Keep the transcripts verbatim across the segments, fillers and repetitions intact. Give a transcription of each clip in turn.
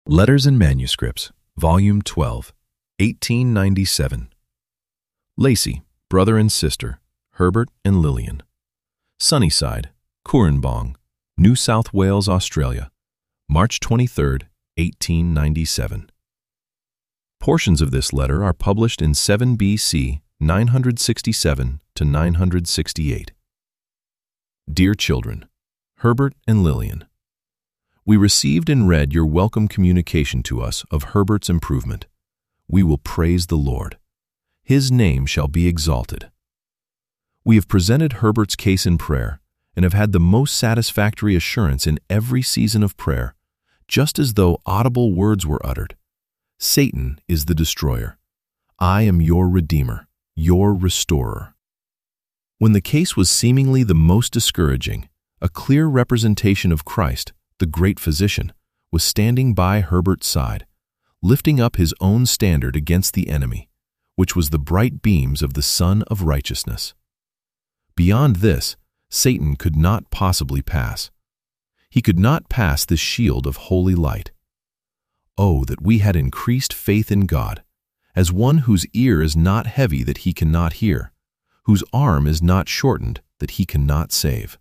Letters and Manuscripts, Volume twelve, eighteen ninety-seven. Lacey, brother and sister, Herbert and Lillian. Sunnyside, Cooranbong, New South Wales, Australia, March twenty-third, eighteen ninety-seven. Portions of this letter are published in seven B C nine sixty-seven to nine sixty-eight. Dear children, Herbert and Lillian, we received and read your welcome communication to us of Herbert's improvement. We will praise the Lord. His name shall be exalted. We have presented Herbert's case in prayer and have had the most satisfactory assurance in every season of prayer, just as though audible words were uttered. Satan is the destroyer. I am your Redeemer, your Restorer. When the case was seemingly the most discouraging, a clear representation of Christ, the great physician, was standing by Herbert's side, lifting up his own standard against the enemy, which was the bright beams of the Sun of Righteousness. Beyond this, Satan could not possibly pass. He could not pass this shield of holy light. Oh, that we had increased faith in God, as one whose ear is not heavy that he cannot hear, whose arm is not shortened that he cannot save.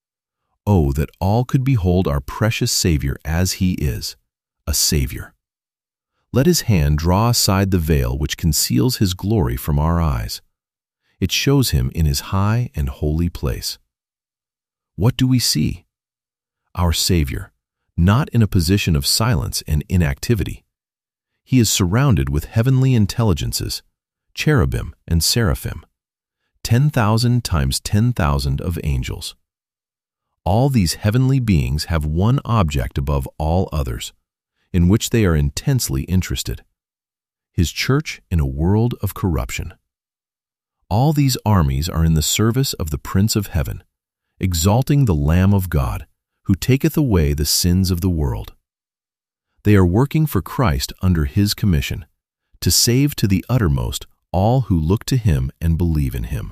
Oh, that all could behold our precious Savior as he is, a Savior. Let his hand draw aside the veil which conceals his glory from our eyes. It shows him in his high and holy place. What do we see? Our Savior, not in a position of silence and inactivity. He is surrounded with heavenly intelligences, cherubim and seraphim, ten thousand times ten thousand of angels. All these heavenly beings have one object above all others, in which they are intensely interested: his church in a world of corruption. All these armies are in the service of the Prince of Heaven, exalting the Lamb of God, who taketh away the sins of the world. They are working for Christ under his commission, to save to the uttermost all who look to him and believe in him.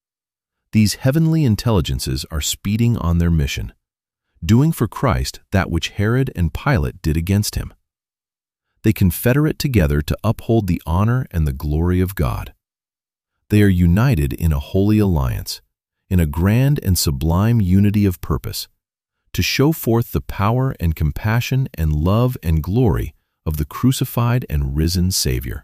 These heavenly intelligences are speeding on their mission, doing for Christ that which Herod and Pilate did against him. They confederate together to uphold the honor and the glory of God. They are united in a holy alliance, in a grand and sublime unity of purpose, to show forth the power and compassion and love and glory of the crucified and risen Savior.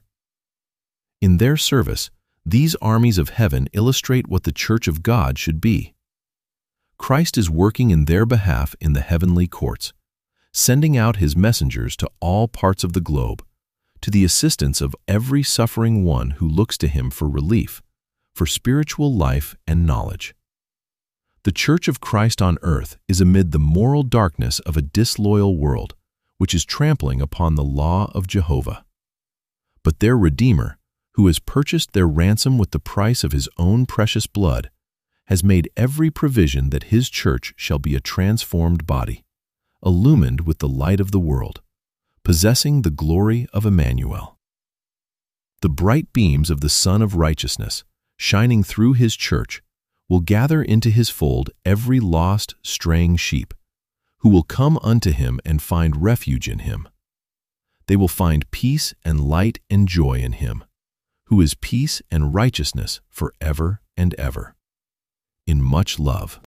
In their service, these armies of heaven illustrate what the Church of God should be. Christ is working in their behalf in the heavenly courts, sending out his messengers to all parts of the globe, to the assistance of every suffering one who looks to him for relief, for spiritual life and knowledge. The Church of Christ on earth is amid the moral darkness of a disloyal world, which is trampling upon the law of Jehovah. But their Redeemer, who has purchased their ransom with the price of his own precious blood, has made every provision that his church shall be a transformed body, illumined with the light of the world, possessing the glory of Emmanuel. The bright beams of the Sun of Righteousness, shining through his church, will gather into his fold every lost, straying sheep, who will come unto him and find refuge in him. They will find peace and light and joy in him, who is peace and righteousness forever and ever. In much love.